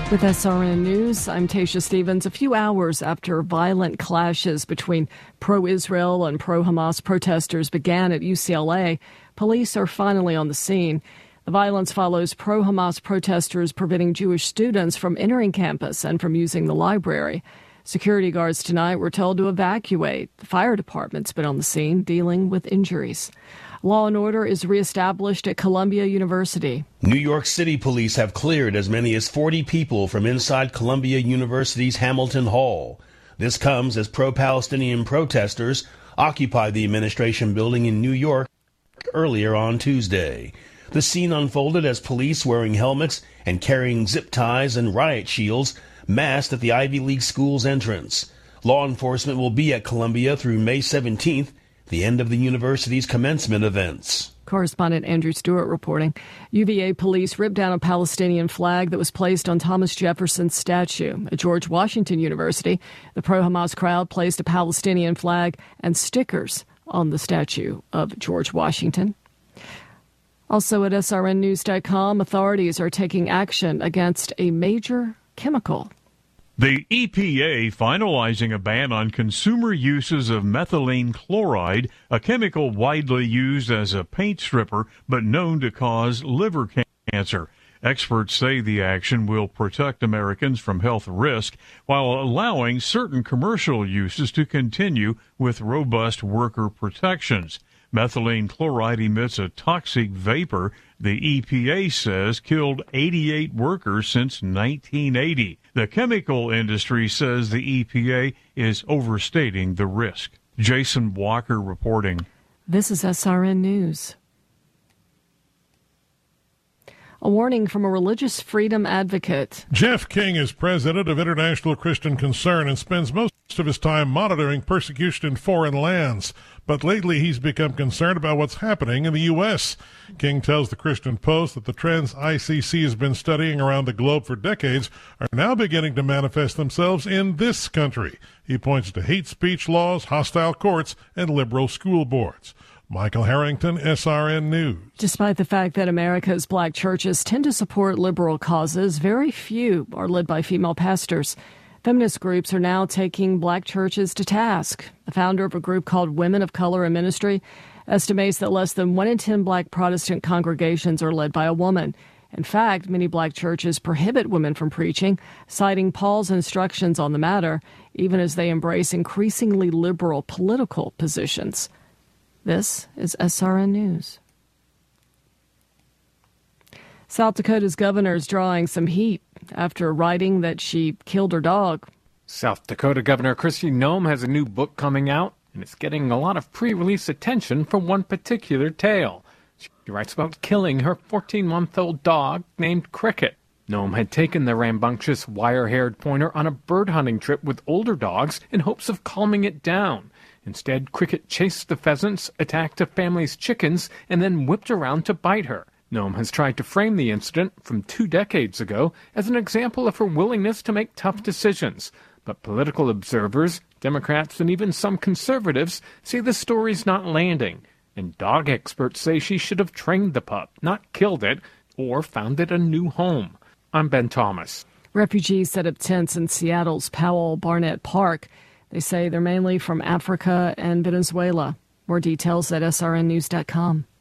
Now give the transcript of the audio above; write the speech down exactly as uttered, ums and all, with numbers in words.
With S R N News, I'm Tasha Stevens. A few hours after violent clashes between pro-Israel and pro-Hamas protesters began at U C L A, police are finally on the scene. The violence follows pro-Hamas protesters preventing Jewish students from entering campus and from using the library. Security guards tonight were told to evacuate. The fire department's been on the scene dealing with injuries. Law and order is reestablished at Columbia University. New York City police have cleared as many as forty people from inside Columbia University's Hamilton Hall. This comes as pro-Palestinian protesters occupied the administration building in New York earlier on Tuesday. The scene unfolded as police wearing helmets and carrying zip ties and riot shields massed at the Ivy League school's entrance. Law enforcement will be at Columbia through May seventeenth, the end of the university's commencement events. Correspondent Andrew Stewart reporting. U V A police ripped down a Palestinian flag that was placed on Thomas Jefferson's statue. At George Washington University, the pro-Hamas crowd placed a Palestinian flag and stickers on the statue of George Washington. Also at S R N news dot com, authorities are taking action against a major chemical. The E P A finalizing a ban on consumer uses of methylene chloride, a chemical widely used as a paint stripper but known to cause liver cancer. Experts say the action will protect Americans from health risk while allowing certain commercial uses to continue with robust worker protections. Methylene chloride emits a toxic vapor the E P A says killed eighty-eight workers since nineteen eighty. The chemical industry says the E P A is overstating the risk. Jason Walker reporting. This is S R N News. A warning from a religious freedom advocate. Jeff King is president of International Christian Concern and spends most of his time monitoring persecution in foreign lands. But lately he's become concerned about what's happening in the U S. King tells the Christian Post that the trends I C C has been studying around the globe for decades are now beginning to manifest themselves in this country. He points to hate speech laws, hostile courts, and liberal school boards. Michael Harrington, S R N News. Despite the fact that America's black churches tend to support liberal causes, very few are led by female pastors. Feminist groups are now taking black churches to task. The founder of a group called Women of Color in Ministry estimates that less than one in ten black Protestant congregations are led by a woman. In fact, many black churches prohibit women from preaching, citing Paul's instructions on the matter, even as they embrace increasingly liberal political positions. This is S R N News. South Dakota's governor is drawing some heat after writing that she killed her dog. South Dakota Governor Kristi Noem has a new book coming out, and it's getting a lot of pre-release attention for one particular tale. She writes about killing her fourteen-month-old dog named Cricket. Noem had taken the rambunctious wire-haired pointer on a bird hunting trip with older dogs in hopes of calming it down. Instead, Cricket chased the pheasants, attacked a family's chickens, and then whipped around to bite her. Noem has tried to frame the incident from two decades ago as an example of her willingness to make tough decisions. But political observers, Democrats, and even some conservatives say the story's not landing. And dog experts say she should have trained the pup, not killed it, or found it a new home. I'm Ben Thomas. Refugees set up tents in Seattle's Powell Barnett Park. They say they're mainly from Africa and Venezuela. More details at S R N news dot com.